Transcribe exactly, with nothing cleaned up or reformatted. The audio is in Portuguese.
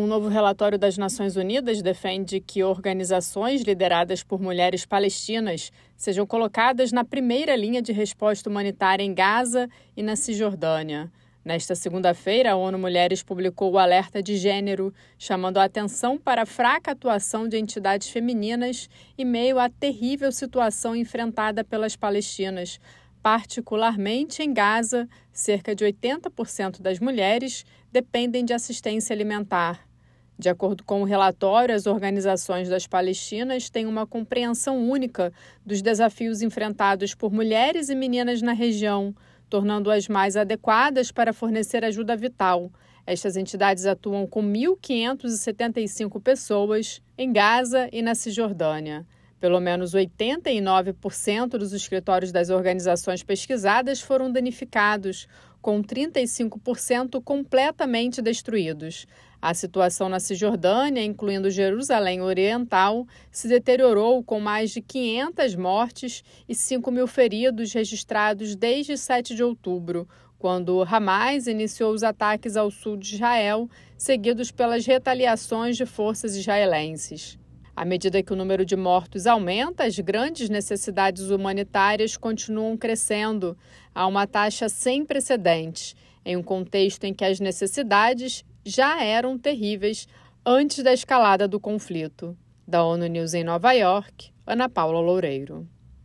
Um novo relatório das Nações Unidas defende que organizações lideradas por mulheres palestinas sejam colocadas na primeira linha de resposta humanitária em Gaza e na Cisjordânia. Nesta segunda-feira, a ONU Mulheres publicou o alerta de gênero, chamando a atenção para a fraca atuação de entidades femininas em meio à terrível situação enfrentada pelas palestinas. Particularmente em Gaza, cerca de oitenta por cento das mulheres dependem de assistência alimentar. De acordo com o relatório, as organizações das Palestinas têm uma compreensão única dos desafios enfrentados por mulheres e meninas na região, tornando-as mais adequadas para fornecer ajuda vital. Estas entidades atuam com mil quinhentas e setenta e cinco pessoas em Gaza e na Cisjordânia. Pelo menos oitenta e nove por cento dos escritórios das organizações pesquisadas foram danificados, com trinta e cinco por cento completamente destruídos. A situação na Cisjordânia, incluindo Jerusalém Oriental, se deteriorou com mais de quinhentas mortes e cinco mil feridos registrados desde sete de outubro, quando o Hamas iniciou os ataques ao sul de Israel, seguidos pelas retaliações de forças israelenses. À medida que o número de mortos aumenta, as grandes necessidades humanitárias continuam crescendo a uma taxa sem precedentes, em um contexto em que as necessidades já eram terríveis antes da escalada do conflito. Da ONU News em Nova York, Ana Paula Loureiro.